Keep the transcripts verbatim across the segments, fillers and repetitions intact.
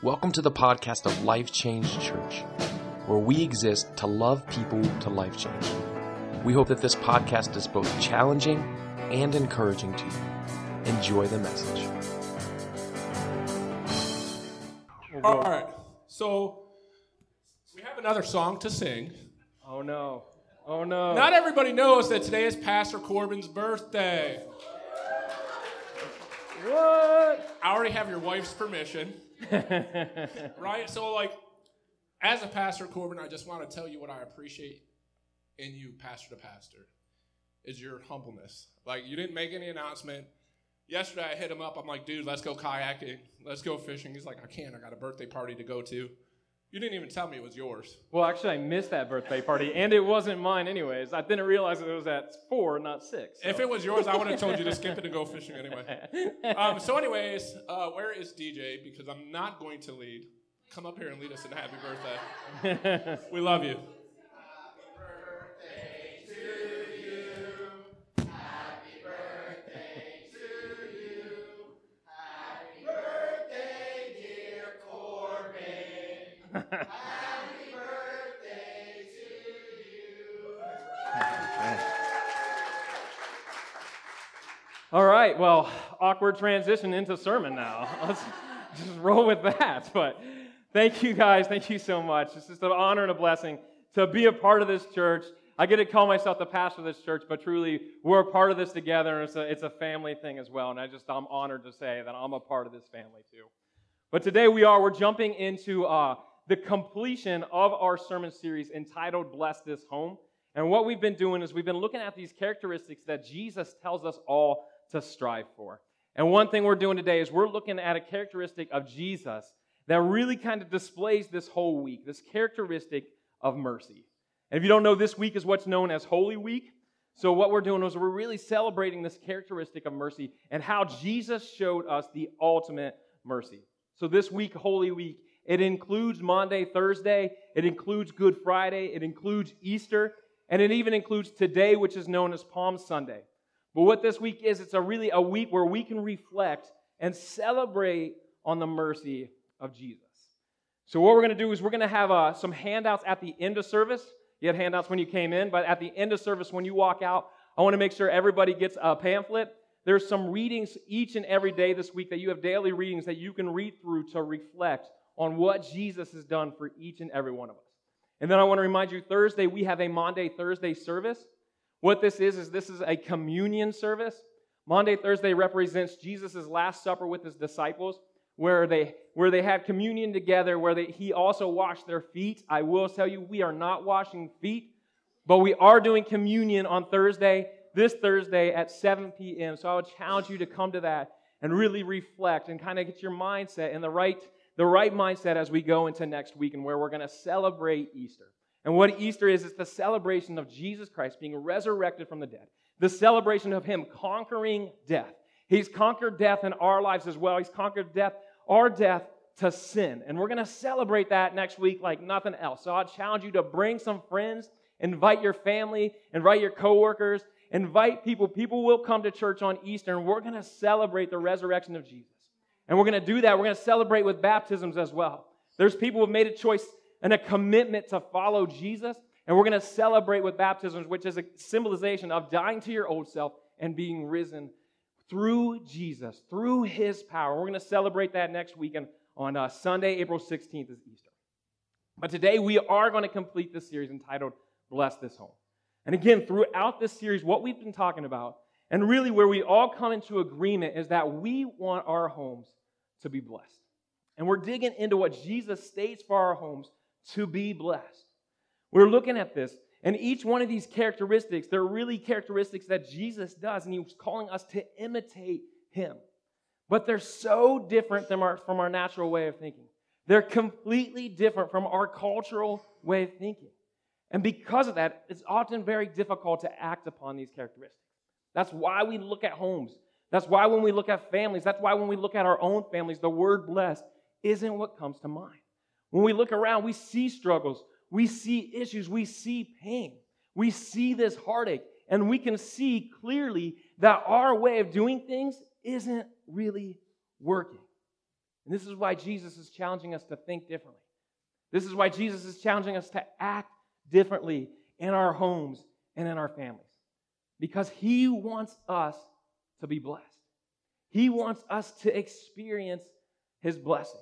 Welcome to the podcast of Life Change Church, where we exist to love people to life change. We hope that this podcast is both challenging and encouraging to you. Enjoy the message. All right, so we have another song to sing. Oh no, oh no. Not everybody knows that today is Pastor Corbin's birthday. What? I already have your wife's permission, right? So like, as a Pastor Corbin, I just want to tell you what I appreciate in you, pastor to pastor, is your humbleness. Like, you didn't make any announcement. Yesterday I hit him up. I'm like, dude, let's go kayaking. Let's go fishing. He's like, I can't. I got a birthday party to go to. You didn't even tell me it was yours. Well, actually, I missed that birthday party, and it wasn't mine anyways. I didn't realize that it was at four, not six. So. If it was yours, I would have told you to skip it and go fishing anyway. Um, so anyways, uh, where is D J? Because I'm not going to lead. Come up here and lead us in a happy birthday. We love you. Happy birthday to you. All right, well, awkward transition into sermon now. Let's just roll with that. But thank you guys, thank you so much. It's just an honor and a blessing to be a part of this church. I get to call myself the pastor of this church, but truly we're a part of this together, and it's a, it's a family thing as well. And I just, I'm honored to say that I'm a part of this family too. But today we are, we're jumping into uh, the completion of our sermon series entitled Bless This Home. And what we've been doing is we've been looking at these characteristics that Jesus tells us all to strive for. And one thing we're doing today is we're looking at a characteristic of Jesus that really kind of displays this whole week, this characteristic of mercy. And if you don't know, this week is what's known as Holy Week. So what we're doing is we're really celebrating this characteristic of mercy and how Jesus showed us the ultimate mercy. So this week, Holy Week, it includes Maundy, Thursday, it includes Good Friday, it includes Easter, and it even includes today, which is known as Palm Sunday. But what this week is, it's a really a week where we can reflect and celebrate on the mercy of Jesus. So what we're going to do is we're going to have uh, some handouts at the end of service. You had handouts when you came in, but at the end of service, when you walk out, I want to make sure everybody gets a pamphlet. There's some readings each and every day this week that you have daily readings that you can read through to reflect on what Jesus has done for each and every one of us. And then I want to remind you, Thursday, we have a Maundy, Thursday service. What this is, is this is a communion service. Maundy, Thursday represents Jesus' Last Supper with his disciples, where they where they had communion together, where they, he also washed their feet. I will tell you, we are not washing feet, but we are doing communion on Thursday, this Thursday at seven p.m. So I would challenge you to come to that and really reflect and kind of get your mindset in the right the right mindset as we go into next week and where we're going to celebrate Easter. And what Easter is, is the celebration of Jesus Christ being resurrected from the dead. The celebration of him conquering death. He's conquered death in our lives as well. He's conquered death, our death to sin. And we're going to celebrate that next week like nothing else. So I challenge you to bring some friends, invite your family, invite your coworkers, invite people. People will come to church on Easter, and we're going to celebrate the resurrection of Jesus. And we're going to do that. We're going to celebrate with baptisms as well. There's people who have made a choice and a commitment to follow Jesus, and we're going to celebrate with baptisms, which is a symbolization of dying to your old self and being risen through Jesus, through his power. We're going to celebrate that next weekend on uh, Sunday, April sixteenth is Easter. But today we are going to complete this series entitled Bless This Home. And again, throughout this series, what we've been talking about, and really where we all come into agreement, is that we want our homes to be blessed. And we're digging into what Jesus states for our homes to be blessed. We're looking at this, and each one of these characteristics, they're really characteristics that Jesus does, and he was calling us to imitate him. But they're so different from our, from our natural way of thinking. They're completely different from our cultural way of thinking. And because of that, it's often very difficult to act upon these characteristics. That's why we look at homes. That's why when we look at families, that's why when we look at our own families, the word blessed isn't what comes to mind. When we look around, we see struggles, we see issues, we see pain, we see this heartache, and we can see clearly that our way of doing things isn't really working. And this is why Jesus is challenging us to think differently. This is why Jesus is challenging us to act differently in our homes and in our families. Because he wants us to be blessed. He wants us to experience his blessing.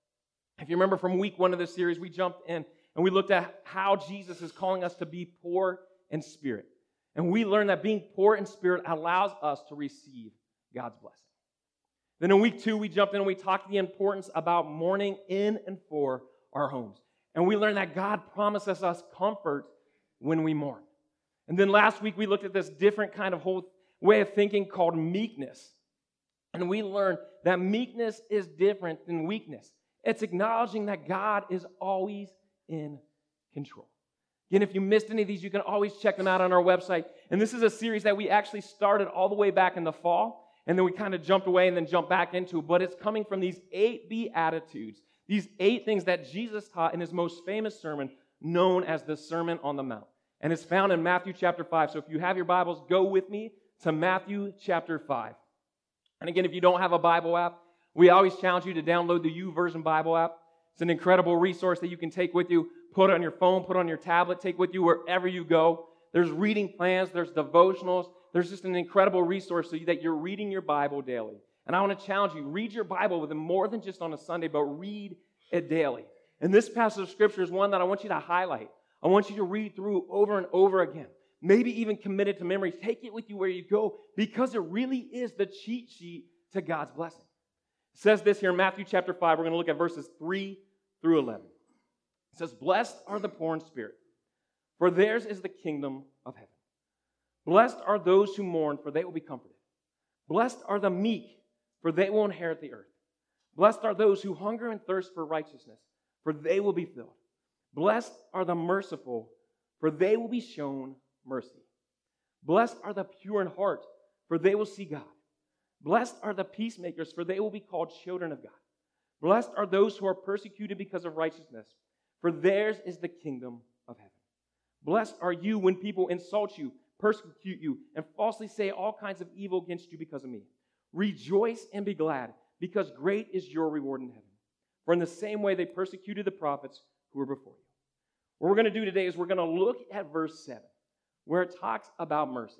If you remember from week one of this series, we jumped in and we looked at how Jesus is calling us to be poor in spirit. And we learned that being poor in spirit allows us to receive God's blessing. Then in week two, we jumped in and we talked the importance about mourning in and for our homes. And we learned that God promises us comfort when we mourn. And then last week, we looked at this different kind of whole way of thinking called meekness. And we learned that meekness is different than weakness. It's acknowledging that God is always in control. Again, if you missed any of these, you can always check them out on our website. And this is a series that we actually started all the way back in the fall, and then we kind of jumped away and then jumped back into. But it's coming from these eight Beatitudes, these eight things that Jesus taught in his most famous sermon, known as the Sermon on the Mount. And it's found in Matthew chapter five. So if you have your Bibles, go with me to Matthew chapter five. And again, if you don't have a Bible app, we always challenge you to download the YouVersion Bible app. It's an incredible resource that you can take with you, put it on your phone, put it on your tablet, take with you wherever you go. There's reading plans, there's devotionals. There's just an incredible resource so that you're reading your Bible daily. And I want to challenge you, read your Bible with it more than just on a Sunday, but read it daily. And this passage of Scripture is one that I want you to highlight. I want you to read through over and over again. Maybe even commit it to memory. Take it with you where you go, because it really is the cheat sheet to God's blessing. It says this here in Matthew chapter five. We're going to look at verses three through eleven. It says, "Blessed are the poor in spirit, for theirs is the kingdom of heaven. Blessed are those who mourn, for they will be comforted. Blessed are the meek, for they will inherit the earth. Blessed are those who hunger and thirst for righteousness, for they will be filled. Blessed are the merciful, for they will be shown mercy. Blessed are the pure in heart, for they will see God. Blessed are the peacemakers, for they will be called children of God. Blessed are those who are persecuted because of righteousness, for theirs is the kingdom of heaven. Blessed are you when people insult you, persecute you, and falsely say all kinds of evil against you because of me. Rejoice and be glad, because great is your reward in heaven. For in the same way they persecuted the prophets who were before you." What we're going to do today is we're going to look at verse seven, where it talks about mercy.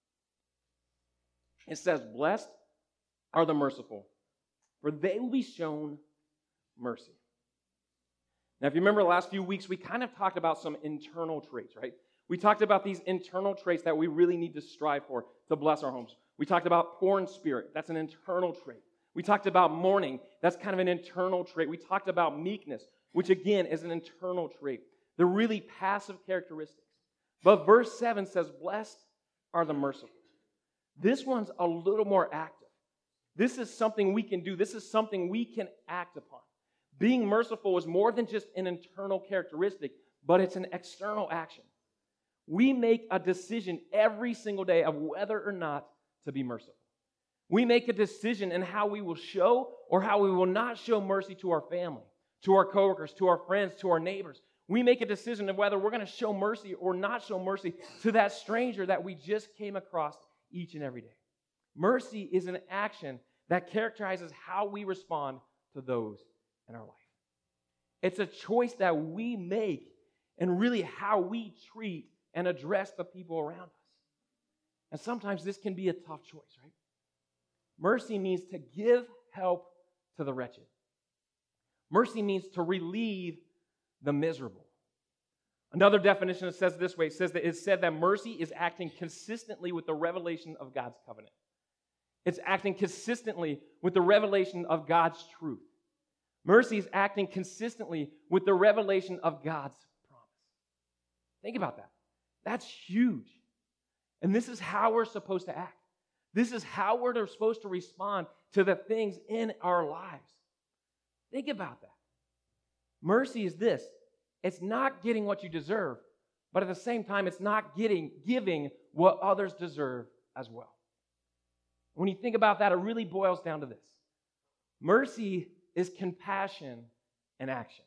It says, "Blessed are the merciful, for they will be shown mercy." Now, if you remember the last few weeks, we kind of talked about some internal traits, right? We talked about these internal traits that we really need to strive for to bless our homes. We talked about poor in spirit. That's an internal trait. We talked about mourning. That's kind of an internal trait. We talked about meekness, which again is an internal trait. They're really passive characteristics. But verse seven says, "Blessed are the merciful." This one's a little more active. This is something we can do. This is something we can act upon. Being merciful is more than just an internal characteristic, but it's an external action. We make a decision every single day of whether or not to be merciful. We make a decision in how we will show or how we will not show mercy to our family, to our coworkers, to our friends, to our neighbors. We make a decision of whether we're going to show mercy or not show mercy to that stranger that we just came across each and every day. Mercy is an action that characterizes how we respond to those in our life. It's a choice that we make and really how we treat and address the people around us. And sometimes this can be a tough choice, right? Mercy means to give help to the wretched. Mercy means to relieve the miserable. Another definition says it this way. It says that it's said that mercy is acting consistently with the revelation of God's covenant. It's acting consistently with the revelation of God's truth. Mercy is acting consistently with the revelation of God's promise. Think about that. That's huge. And this is how we're supposed to act. This is how we're supposed to respond to the things in our lives. Think about that. Mercy is this. It's not getting what you deserve, but at the same time, it's not getting giving what others deserve as well. When you think about that, it really boils down to this. Mercy is compassion in action.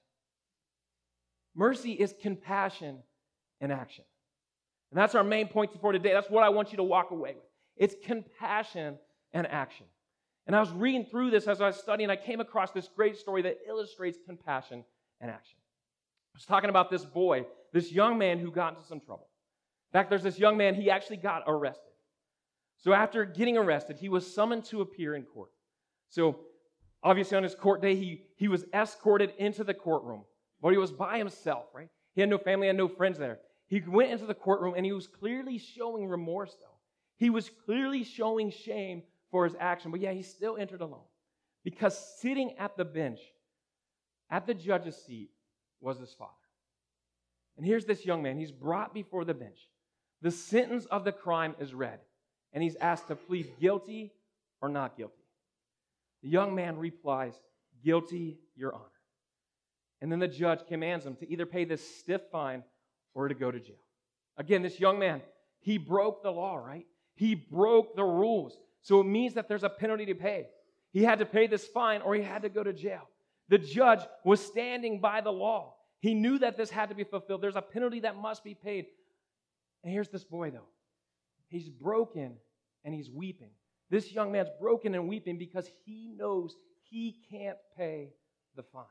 Mercy is compassion in action. And that's our main point for today. That's what I want you to walk away with. It's compassion and action. And I was reading through this as I was studying, I came across this great story that illustrates compassion and action. I was talking about this boy, this young man who got into some trouble. In fact, there's this young man, he actually got arrested. So after getting arrested, he was summoned to appear in court. So obviously on his court day, he, he was escorted into the courtroom, but he was by himself, right? He had no family, had no friends there. He went into the courtroom, and he was clearly showing remorse, though. He was clearly showing shame for his action, but yeah, he still entered alone. Because sitting at the bench, at the judge's seat, was his father. And here's this young man. He's brought before the bench. The sentence of the crime is read, and he's asked to plead guilty or not guilty. The young man replies, "Guilty, Your Honor." And then the judge commands him to either pay this stiff fine or to go to jail. Again, this young man, he broke the law, right? He broke the rules. So it means that there's a penalty to pay. He had to pay this fine or he had to go to jail. The judge was standing by the law. He knew that this had to be fulfilled. There's a penalty that must be paid. And here's this boy, though. He's broken and he's weeping. This young man's broken and weeping because he knows he can't pay the fine.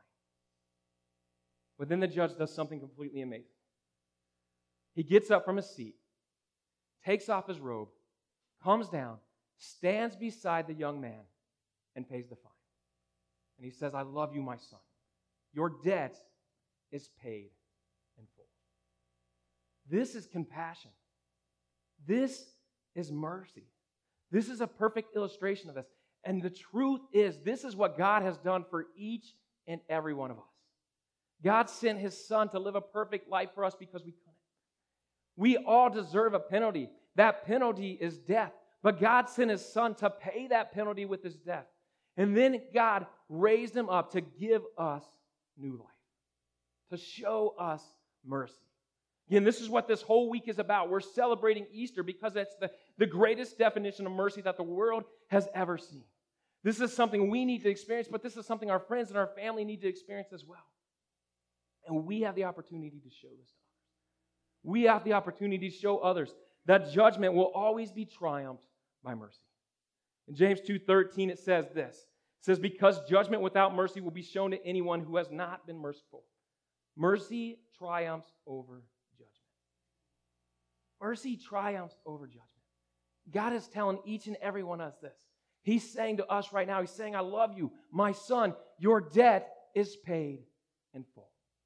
But then the judge does something completely amazing. He gets up from his seat, takes off his robe, comes down, stands beside the young man, and pays the fine. And he says, "I love you, my son. Your debt is paid in full." This is compassion. This is mercy. This is a perfect illustration of this. And the truth is, this is what God has done for each and every one of us. God sent his son to live a perfect life for us because we couldn't. We all deserve a penalty. That penalty is death. But God sent his son to pay that penalty with his death. And then God raised him up to give us new life, to show us mercy. Again, this is what this whole week is about. We're celebrating Easter because it's the, the greatest definition of mercy that the world has ever seen. This is something we need to experience, but this is something our friends and our family need to experience as well. And we have the opportunity to show this to others. We have the opportunity to show others that judgment will always be triumphed by mercy. In James two thirteen, it says this. It says, "Because judgment without mercy will be shown to anyone who has not been merciful. Mercy triumphs over judgment." Mercy triumphs over judgment. God is telling each and every one of us this. He's saying to us right now, he's saying, "I love you, my son. Your debt is paid in full."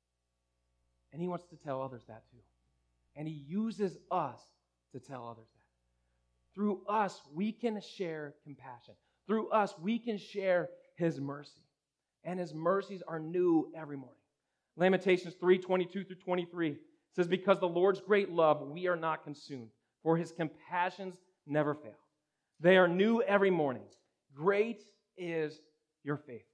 And he wants to tell others that too. And he uses us to tell others that. Through us, we can share compassion. Through us, we can share his mercy. And his mercies are new every morning. Lamentations three twenty-two through twenty-three says, "Because the Lord's great love, we are not consumed, for his compassions never fail. They are new every morning. Great is your faithfulness."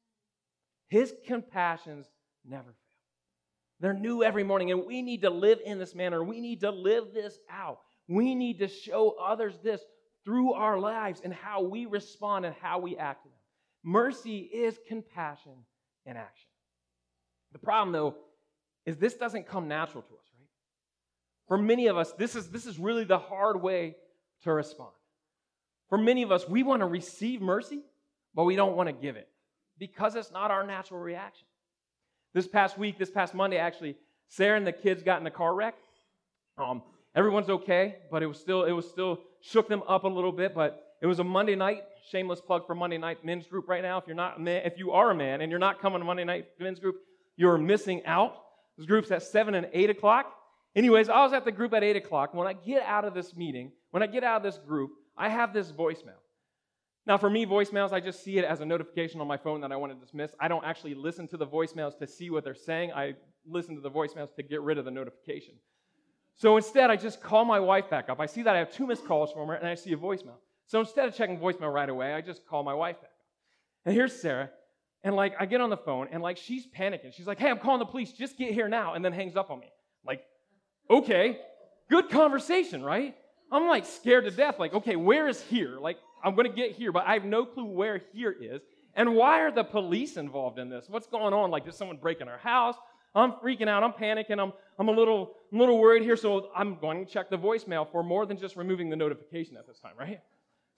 His compassions never fail. They're new every morning, and we need to live in this manner. We need to live this out. We need to show others this through our lives and how we respond and how we act to them. Mercy is compassion in action. The problem, though, is this doesn't come natural to us, right? For many of us, this is, this is really the hard way to respond. For many of us, we want to receive mercy, but we don't want to give it because it's not our natural reaction. This past week, this past Monday, actually, Sarah and the kids got in a car wreck. Um, everyone's okay, but it was still it was still shook them up a little bit. But it was a Monday night. Shameless plug for Monday night men's group right now. If you're not a man, if you are a man and you're not coming to Monday night men's group, you're missing out. This group's at seven and eight o'clock. Anyways, I was at the group at eight o'clock. When I get out of this meeting, when I get out of this group, I have this voicemail. Now, for me, voicemails, I just see it as a notification on my phone that I want to dismiss. I don't actually listen to the voicemails to see what they're saying. I listen to the voicemails to get rid of the notification. So instead, I just call my wife back up. I see that I have two missed calls from her, and I see a voicemail. So instead of checking voicemail right away, I just call my wife back up. And here's Sarah, and like I get on the phone, and like she's panicking. She's like, "Hey, I'm calling the police. Just get here now," and then hangs up on me. Like, okay, good conversation, right? I'm like scared to death. Like, okay, where is here? Like, I'm going to get here, but I have no clue where here is. And why are the police involved in this? What's going on? Like, did someone break in our house? I'm freaking out. I'm panicking. I'm, I'm a little, I'm a little worried here. So I'm going to check the voicemail for more than just removing the notification at this time, right?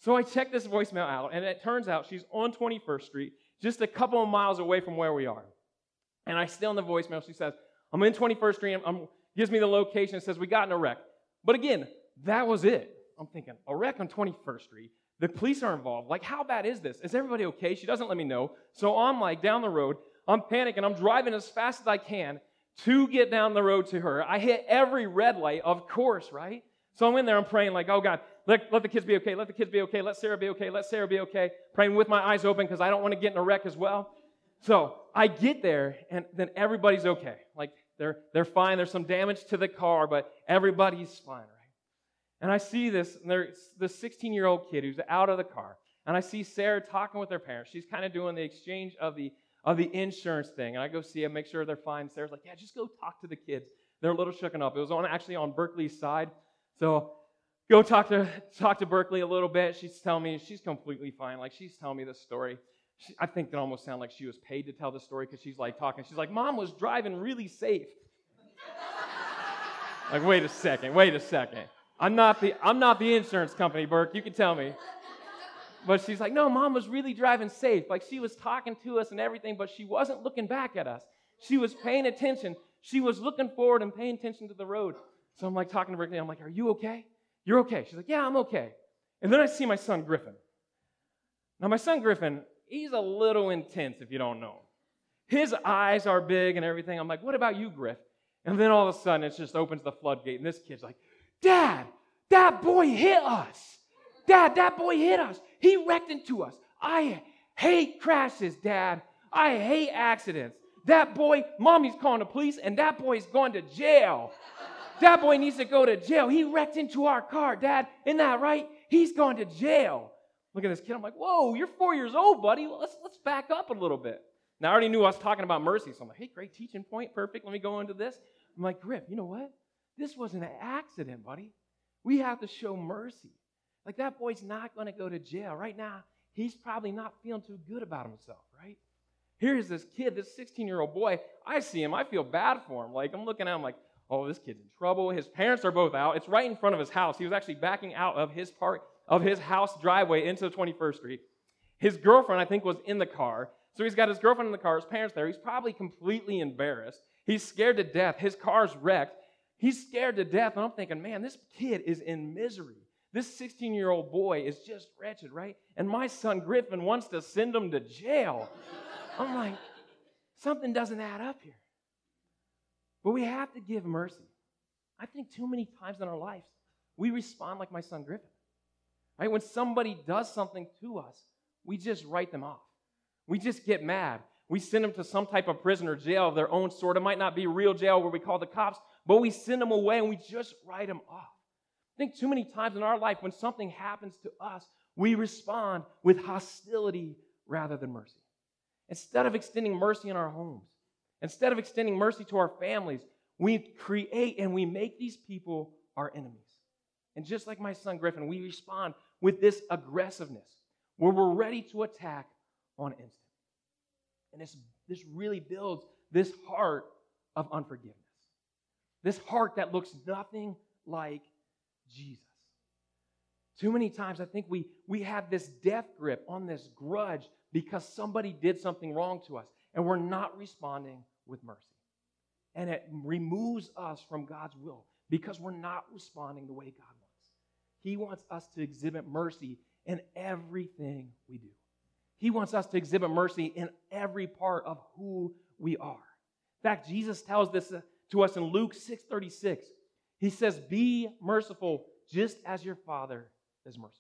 So I checked this voicemail out, and it turns out she's on twenty-first Street, just a couple of miles away from where we are. And I still in the voicemail, she says, I'm in twenty-first Street, I'm, I'm, gives me the location, it says, we got in a wreck. But again, that was it. I'm thinking, a wreck on twenty-first Street? The police are involved. Like, how bad is this? Is everybody okay? She doesn't let me know. So I'm like down the road. I'm panicking. I'm driving as fast as I can to get down the road to her. I hit every red light, of course, right? So I'm in there. I'm praying like, oh, God, let, let the kids be okay. Let the kids be okay. Let Sarah be okay. Let Sarah be okay. Praying with my eyes open because I don't want to get in a wreck as well. So I get there, and then everybody's okay. Like, they're, they're fine. There's some damage to the car, but everybody's fine, right? And I see this, and there's this sixteen-year-old kid who's out of the car. And I see Sarah talking with her parents. She's kind of doing the exchange of the of the insurance thing. And I go see them, make sure they're fine. Sarah's like, yeah, just go talk to the kids. They're a little shooken up. It was on actually on Berkeley's side. So go talk to talk to Berkeley a little bit. She's telling me she's completely fine. Like, she's telling me this story. She, I think it almost sounded like she was paid to tell the story because she's like talking. She's like, Mom was driving really safe. Like, wait a second, wait a second. I'm not the I'm not the insurance company, Burke. You can tell me. But she's like, no, Mom was really driving safe. Like, she was talking to us and everything, but she wasn't looking back at us. She was paying attention. She was looking forward and paying attention to the road. So I'm like talking to Berkeley. I'm like, are you okay? You're okay. She's like, yeah, I'm okay. And then I see my son Griffin. Now, my son Griffin, he's a little intense if you don't know him. His eyes are big and everything. I'm like, what about you, Griff? And then all of a sudden, it just opens the floodgate, and this kid's like, Dad, that boy hit us. Dad, that boy hit us. He wrecked into us. I hate crashes, Dad. I hate accidents. That boy, Mommy's calling the police, and that boy's going to jail. That boy needs to go to jail. He wrecked into our car, Dad. Isn't that right? He's going to jail. Look at this kid. I'm like, whoa, you're four years old, buddy. Let's, let's back up a little bit. Now, I already knew I was talking about mercy, so I'm like, hey, great teaching point. Perfect. Let me go into this. I'm like, Griff, you know what? This wasn't an accident, buddy. We have to show mercy. Like, that boy's not going to go to jail. Right now, he's probably not feeling too good about himself, right? Here's this kid, this sixteen-year-old boy. I see him. I feel bad for him. Like, I'm looking at him like, oh, this kid's in trouble. His parents are both out. It's right in front of his house. He was actually backing out of his part of his house driveway into twenty-first Street. His girlfriend, I think, was in the car. So he's got his girlfriend in the car, his parents there. He's probably completely embarrassed. He's scared to death. His car's wrecked. He's scared to death. And I'm thinking, man, this kid is in misery. This sixteen-year-old boy is just wretched, right? And my son Griffin wants to send him to jail. I'm like, something doesn't add up here. But we have to give mercy. I think too many times in our lives, we respond like my son Griffin. Right? When somebody does something to us, we just write them off. We just get mad. We send them to some type of prison or jail of their own sort. It might not be real jail where we call the cops, but we send them away and we just write them off. I think too many times in our life when something happens to us, we respond with hostility rather than mercy. Instead of extending mercy in our homes, instead of extending mercy to our families, we create and we make these people our enemies. And just like my son Griffin, we respond with this aggressiveness where we're ready to attack on instant. And this, this really builds this heart of unforgiveness. This heart that looks nothing like Jesus. Too many times I think we, we have this death grip on this grudge because somebody did something wrong to us and we're not responding with mercy. And it removes us from God's will because we're not responding the way God wants. He wants us to exhibit mercy in everything we do. He wants us to exhibit mercy in every part of who we are. In fact, Jesus tells this to us in Luke six thirty-six. He says, be merciful just as your Father is merciful.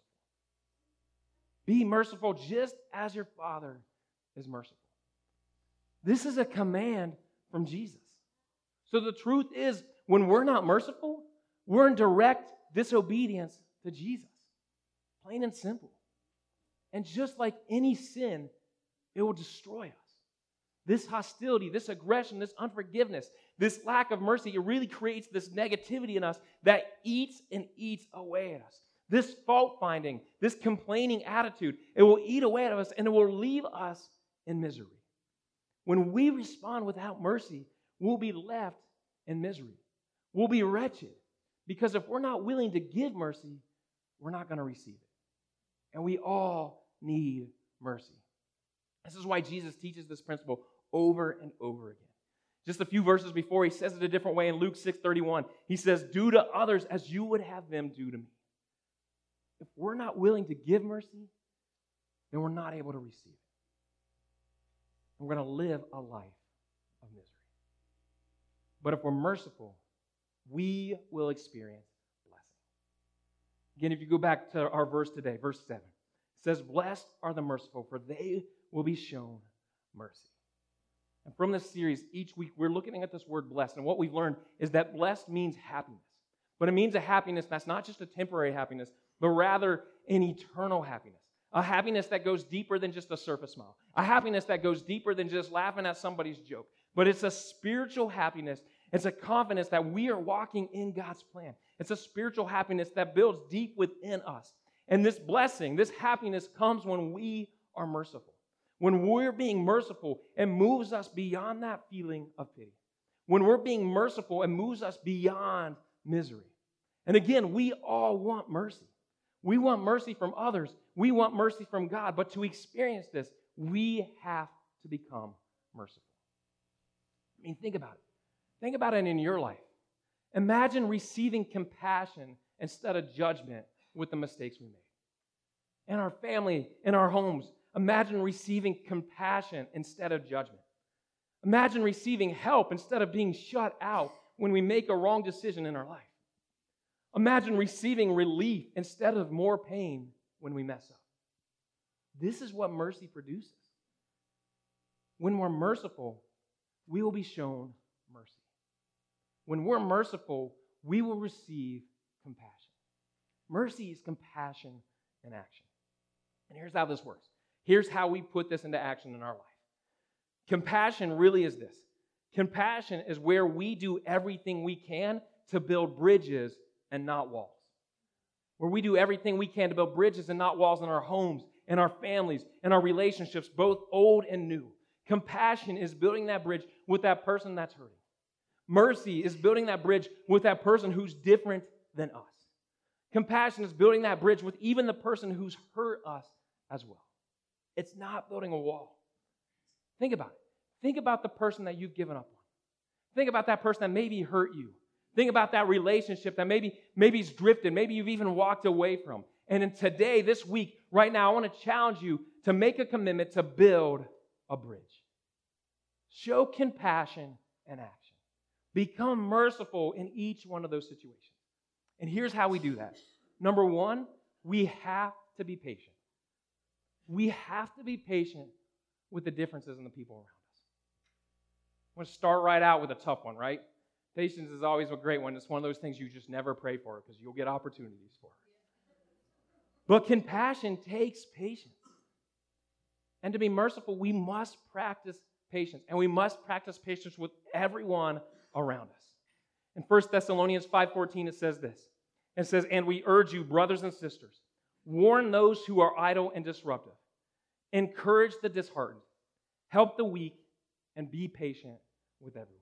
Be merciful just as your Father is merciful. This is a command from Jesus. So the truth is, when we're not merciful, we're in direct disobedience to Jesus. Plain and simple. And just like any sin, it will destroy us. This hostility, this aggression, this unforgiveness, this lack of mercy, it really creates this negativity in us that eats and eats away at us. This fault-finding, this complaining attitude, it will eat away at us and it will leave us in misery. When we respond without mercy, we'll be left in misery. We'll be wretched because if we're not willing to give mercy, we're not going to receive it. And we all need mercy. This is why Jesus teaches this principle over and over again. Just a few verses before, he says it a different way in Luke six thirty-one. He says, do to others as you would have them do to me. If we're not willing to give mercy, then we're not able to receive it. And we're going to live a life of misery. But if we're merciful, we will experience blessing. Again, if you go back to our verse today, verse seven, it says, blessed are the merciful, for they will be shown mercy. And from this series, each week, we're looking at this word blessed. And what we've learned is that blessed means happiness. But it means a happiness that's not just a temporary happiness, but rather an eternal happiness. A happiness that goes deeper than just a surface smile. A happiness that goes deeper than just laughing at somebody's joke. But it's a spiritual happiness. It's a confidence that we are walking in God's plan. It's a spiritual happiness that builds deep within us. And this blessing, this happiness comes when we are merciful. When we're being merciful, it moves us beyond that feeling of pity. When we're being merciful, it moves us beyond misery. And again, we all want mercy. We want mercy from others. We want mercy from God. But to experience this, we have to become merciful. I mean, think about it. Think about it in your life. Imagine receiving compassion instead of judgment with the mistakes we made. In our family, in our homes, imagine receiving compassion instead of judgment. Imagine receiving help instead of being shut out when we make a wrong decision in our life. Imagine receiving relief instead of more pain when we mess up. This is what mercy produces. When we're merciful, we will be shown mercy. When we're merciful, we will receive compassion. Mercy is compassion in action. And here's how this works. Here's how we put this into action in our life. Compassion really is this. Compassion is where we do everything we can to build bridges and not walls. Where we do everything we can to build bridges and not walls in our homes, in our families, in our relationships, both old and new. Compassion is building that bridge with that person that's hurting. Mercy is building that bridge with that person who's different than us. Compassion is building that bridge with even the person who's hurt us as well. It's not building a wall. Think about it. Think about the person that you've given up on. Think about that person that maybe hurt you. Think about that relationship that maybe maybe's drifted, maybe you've even walked away from. And in today, this week, right now, I want to challenge you to make a commitment to build a bridge. Show compassion and action. Become merciful in each one of those situations. And here's how we do that. Number one, we have to be patient. We have to be patient with the differences in the people around us. I'm going to start right out with a tough one, right? Patience is always a great one. It's one of those things you just never pray for because you'll get opportunities for. But compassion takes patience. And to be merciful, we must practice patience. And we must practice patience with everyone around us. In First Thessalonians five fourteen, it says this. It says, and we urge you, brothers and sisters, warn those who are idle and disruptive. Encourage the disheartened. Help the weak, and be patient with everyone.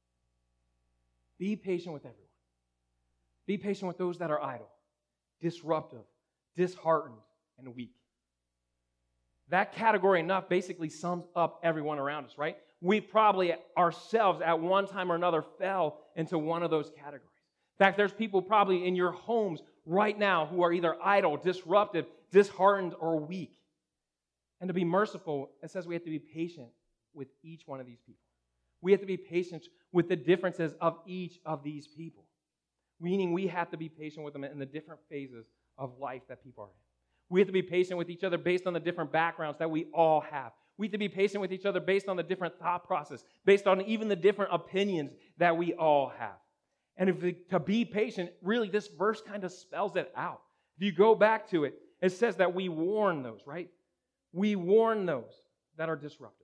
Be patient with everyone. Be patient with those that are idle, disruptive, disheartened, and weak. That category enough basically sums up everyone around us, right? We probably ourselves at one time or another fell into one of those categories. In fact, there's people probably in your homes right now who are either idle, disruptive, disheartened, or weak. And to be merciful, it says we have to be patient with each one of these people. We have to be patient with the differences of each of these people. Meaning we have to be patient with them in the different phases of life that people are in. We have to be patient with each other based on the different backgrounds that we all have. We have to be patient with each other based on the different thought process, based on even the different opinions that we all have. And if we, to be patient, really this verse kind of spells it out. If you go back to it, it says that we warn those, right? We warn those that are disruptive.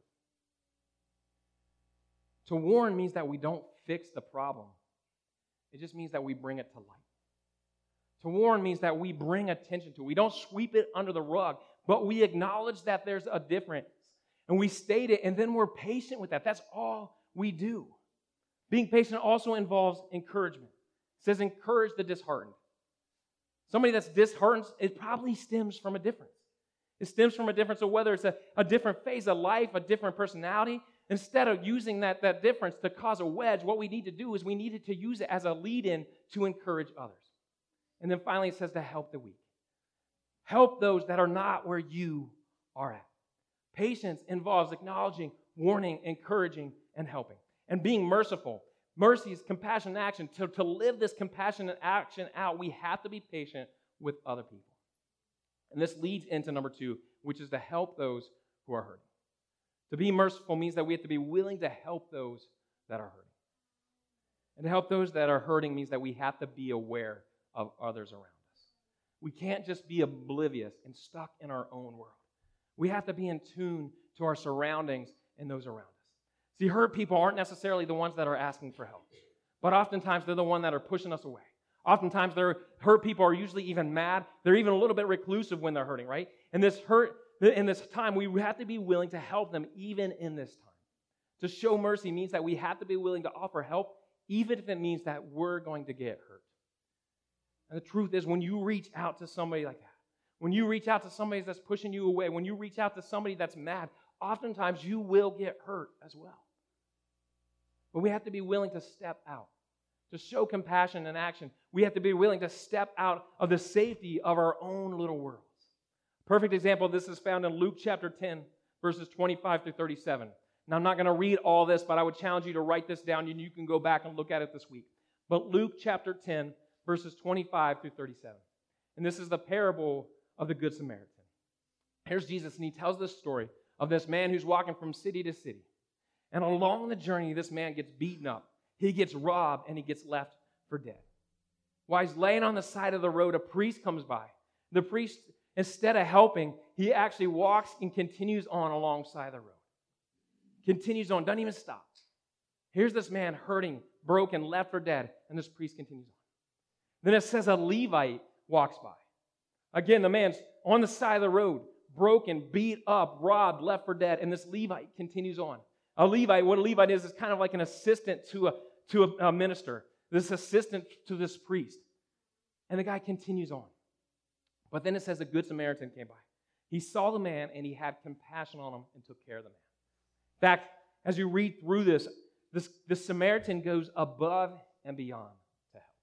To warn means that we don't fix the problem. It just means that we bring it to light. To warn means that we bring attention to it. We don't sweep it under the rug, but we acknowledge that there's a difference. And we state it, and then we're patient with that. That's all we do. Being patient also involves encouragement. It says encourage the disheartened. Somebody that's disheartened, it probably stems from a difference. It stems from a difference of whether it's a, a different phase of life, a different personality. Instead of using that, that difference to cause a wedge, what we need to do is we needed to use it as a lead-in to encourage others. And then finally it says to help the weak. Help those that are not where you are at. Patience involves acknowledging, warning, encouraging, and helping. And being merciful. Mercy is compassionate action. To, to live this compassionate action out, we have to be patient with other people. And this leads into number two, which is to help those who are hurting. To be merciful means that we have to be willing to help those that are hurting. And to help those that are hurting means that we have to be aware of others around us. We can't just be oblivious and stuck in our own world. We have to be in tune to our surroundings and those around us. See, hurt people aren't necessarily the ones that are asking for help, but oftentimes they're the ones that are pushing us away. Oftentimes, they're, hurt people are usually even mad. They're even a little bit reclusive when they're hurting, right? And this hurt, in this time, we have to be willing to help them even in this time. To show mercy means that we have to be willing to offer help, even if it means that we're going to get hurt. And the truth is, when you reach out to somebody like that, when you reach out to somebody that's pushing you away, when you reach out to somebody that's mad, oftentimes you will get hurt as well. But we have to be willing to step out. To show compassion and action, we have to be willing to step out of the safety of our own little worlds. Perfect example of this is found in Luke chapter ten, verses twenty-five through thirty-seven. Now, I'm not going to read all this, but I would challenge you to write this down, and you can go back and look at it this week. But Luke chapter ten, verses twenty-five through thirty-seven. And this is the parable of the Good Samaritan. Here's Jesus, and he tells this story of this man who's walking from city to city. And along the journey, this man gets beaten up. He gets robbed, and he gets left for dead. While he's laying on the side of the road, a priest comes by. The priest, instead of helping, he actually walks and continues on alongside the road. Continues on, doesn't even stop. Here's this man hurting, broken, left for dead, and this priest continues on. Then it says a Levite walks by. Again, the man's on the side of the road, broken, beat up, robbed, left for dead, and this Levite continues on. A Levite, what a Levite is, is kind of like an assistant to a, to a, a minister, this assistant to this priest. And the guy continues on. But then it says a Good Samaritan came by. He saw the man, and he had compassion on him and took care of the man. In fact, as you read through this, this, this Samaritan goes above and beyond to help.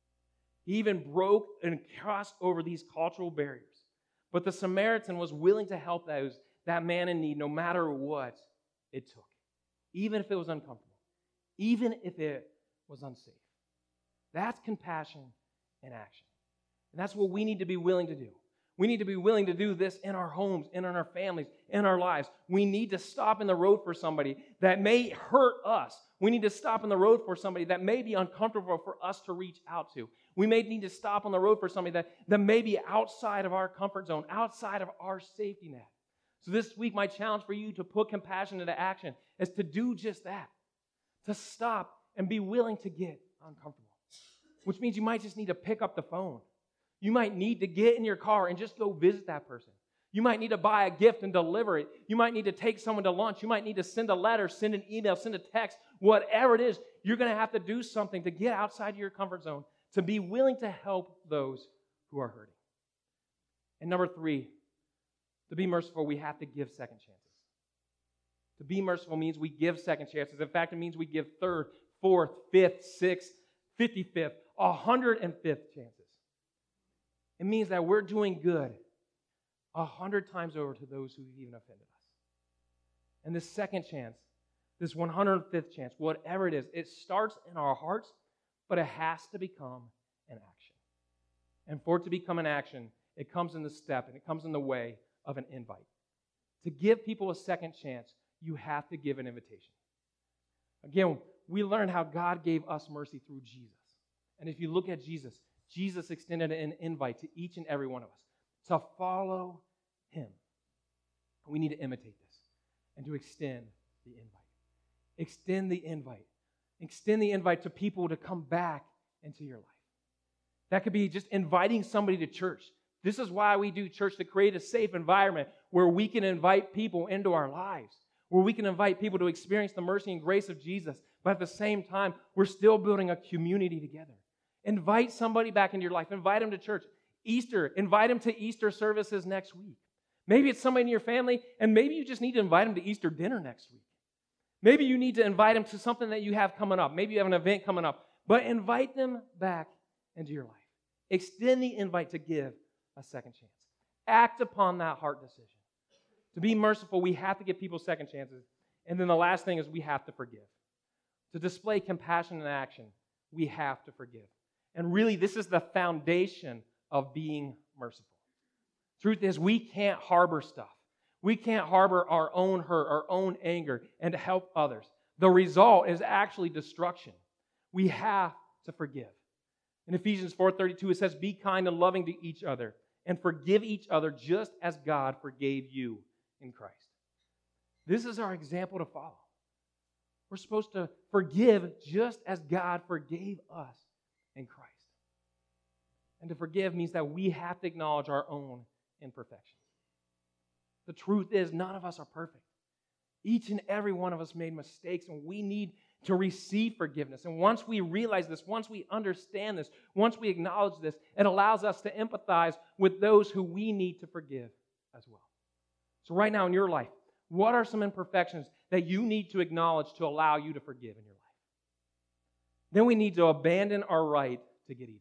He even broke and crossed over these cultural barriers. But the Samaritan was willing to help those, that man in need, no matter what it took. Even if it was uncomfortable. Even if it was unsafe. That's compassion in action. And that's what we need to be willing to do. We need to be willing to do this in our homes, in our families, in our lives. We need to stop in the road for somebody that may hurt us. We need to stop in the road for somebody that may be uncomfortable for us to reach out to. We may need to stop on the road for somebody that, that may be outside of our comfort zone, outside of our safety net. So this week, my challenge for you to put compassion into action is to do just that. To stop and be willing to get uncomfortable. Which means you might just need to pick up the phone. You might need to get in your car and just go visit that person. You might need to buy a gift and deliver it. You might need to take someone to lunch. You might need to send a letter, send an email, send a text. Whatever it is, you're going to have to do something to get outside your comfort zone, to be willing to help those who are hurting. And number three, to be merciful, we have to give second chances. To be merciful means we give second chances. In fact, it means we give third, fourth, fifth, sixth, fifty-fifth, one hundred fifth chances. It means that we're doing good a hundred times over to those who even offended us. And this second chance, this one hundred fifth chance, whatever it is, it starts in our hearts, but it has to become an action. And for it to become an action, it comes in the step, and it comes in the way of an invite. To give people a second chance, you have to give an invitation. Again, we learned how God gave us mercy through Jesus. And if you look at Jesus, Jesus extended an invite to each and every one of us to follow him. We need to imitate this and to extend the invite. Extend the invite. Extend the invite to people to come back into your life. That could be just inviting somebody to church. This is why we do church, to create a safe environment where we can invite people into our lives, where we can invite people to experience the mercy and grace of Jesus, but at the same time, we're still building a community together. Invite somebody back into your life. Invite them to church. Easter, invite them to Easter services next week. Maybe it's somebody in your family, and maybe you just need to invite them to Easter dinner next week. Maybe you need to invite them to something that you have coming up. Maybe you have an event coming up. But invite them back into your life. Extend the invite to give a second chance. Act upon that heart decision. To be merciful, we have to give people second chances. And then the last thing is we have to forgive. To display compassion in action, we have to forgive. And really, this is the foundation of being merciful. Truth is, we can't harbor stuff. We can't harbor our own hurt, our own anger, and to help others. The result is actually destruction. We have to forgive. In Ephesians four thirty-two, it says, be kind and loving to each other, and forgive each other just as God forgave you in Christ. This is our example to follow. We're supposed to forgive just as God forgave us in Christ. And to forgive means that we have to acknowledge our own imperfections. The truth is, none of us are perfect. Each and every one of us made mistakes, and we need to receive forgiveness. And once we realize this, once we understand this, once we acknowledge this, it allows us to empathize with those who we need to forgive as well. So right now in your life, what are some imperfections that you need to acknowledge to allow you to forgive in your life? Then we need to abandon our right to get even.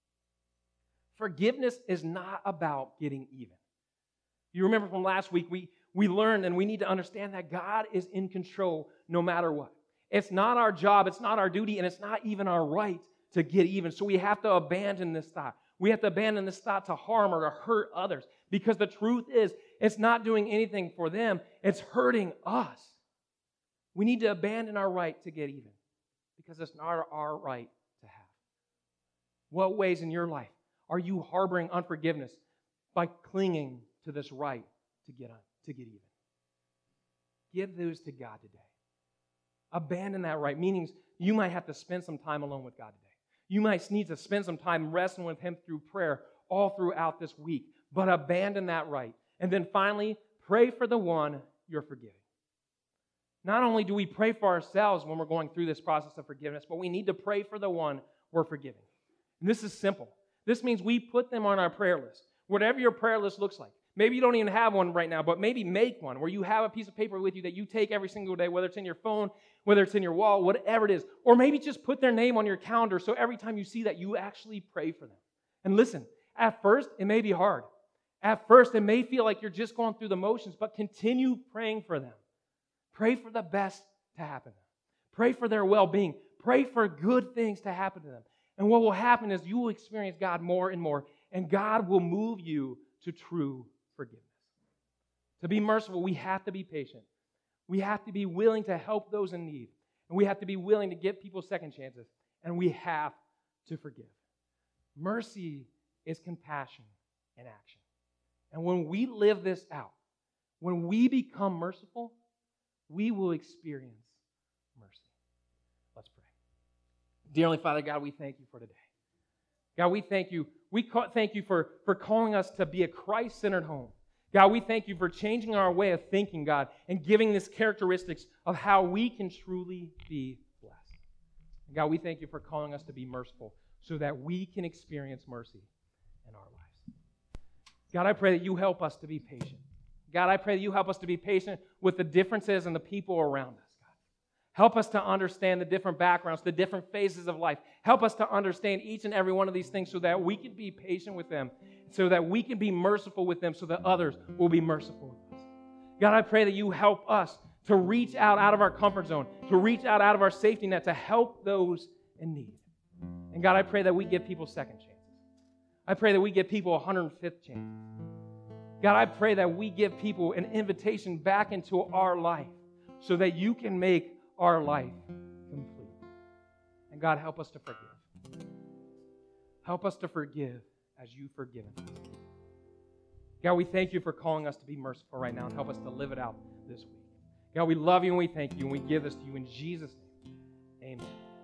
Forgiveness is not about getting even. You remember from last week, we, we learned and we need to understand that God is in control no matter what. It's not our job, it's not our duty, and it's not even our right to get even. So we have to abandon this thought. We have to abandon this thought to harm or to hurt others. Because the truth is, it's not doing anything for them, it's hurting us. We need to abandon our right to get even. Because it's not our right to have. What ways in your life are you harboring unforgiveness by clinging to this right to get, to get even? Give those to God today. Abandon that right, meaning you might have to spend some time alone with God today. You might need to spend some time wrestling with Him through prayer all throughout this week, but abandon that right. And then finally, pray for the one you're forgiving. Not only do we pray for ourselves when we're going through this process of forgiveness, but we need to pray for the one we're forgiving. And this is simple. This means we put them on our prayer list, whatever your prayer list looks like. Maybe you don't even have one right now, but maybe make one where you have a piece of paper with you that you take every single day, whether it's in your phone, whether it's in your wall, whatever it is. Or maybe just put their name on your calendar so every time you see that, you actually pray for them. And listen, at first, it may be hard. At first, it may feel like you're just going through the motions, but continue praying for them. Pray for the best to happen to them. Pray for their well-being. Pray for good things to happen to them. And what will happen is you will experience God more and more, and God will move you to true forgiveness. To be merciful, we have to be patient. We have to be willing to help those in need. And we have to be willing to give people second chances. And we have to forgive. Mercy is compassion in action. And when we live this out, when we become merciful, we will experience mercy. Let's pray. Dear Heavenly Father, God, we thank you for today. God, we thank you. We ca- thank you for, for calling us to be a Christ-centered home. God, we thank you for changing our way of thinking, God, and giving us characteristics of how we can truly be blessed. And God, we thank you for calling us to be merciful so that we can experience mercy in our lives. God, I pray that you help us to be patient. God, I pray that you help us to be patient with the differences and the people around us. God, help us to understand the different backgrounds, the different phases of life. Help us to understand each and every one of these things so that we can be patient with them, so that we can be merciful with them, so that others will be merciful with us. God, I pray that you help us to reach out out of our comfort zone, to reach out out of our safety net, to help those in need. And God, I pray that we give people second chances. I pray that we give people a one hundred fifth chance. God, I pray that we give people an invitation back into our life so that you can make our life complete. And God, help us to forgive. Help us to forgive as you've forgiven us. God, we thank you for calling us to be merciful right now and help us to live it out this week. God, we love you and we thank you and we give this to you in Jesus' name. Amen.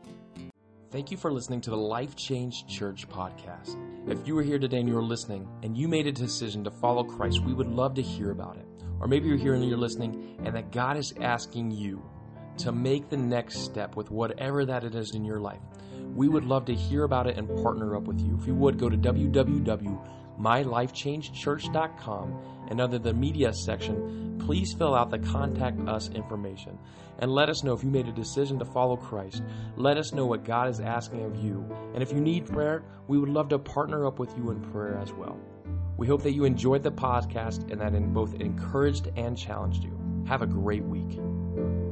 Thank you for listening to the Life Change Church podcast. If you were here today and you were listening and you made a decision to follow Christ, we would love to hear about it. Or maybe you're here and you're listening and that God is asking you to make the next step with whatever that it is in your life. We would love to hear about it and partner up with you. If you would, go to w w w dot my life change church dot com And under the media section, please fill out the contact us information and let us know if you made a decision to follow Christ. Let us know what God is asking of you. And if you need prayer, we would love to partner up with you in prayer as well. We hope that you enjoyed the podcast and that it both encouraged and challenged you. Have a great week.